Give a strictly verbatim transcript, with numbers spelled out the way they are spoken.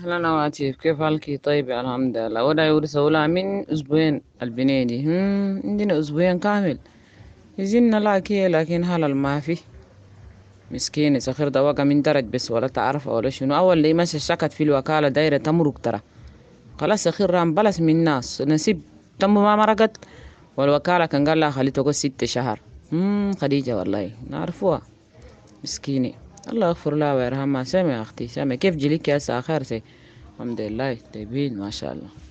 أهلا نواتيف، كيف حالك؟ طيب الحمد لله. ولا يورث ولا من أسبوعين البنيدي. هم عندنا أسبوعين كامل يزن لاكي، لكن هلال ما في. مسكين سخير ده وقع من درج بس، ولا تعرف ولا شنو. أول اللي ماشي شكت في الوكالة دايرة تمرق ترى. خلاص سخير رام بلس من الناس نسيب تم ما مرقت. والوكالة كان قال لها خلي تقول ست شهر. هم خديجة والله نعرفوها مسكينة. الله يغفر لها ويرحمها. سامي يا أختي سامي، كيف جليك يا ساخر سي؟ الحمد لله طيبين ما شاء الله.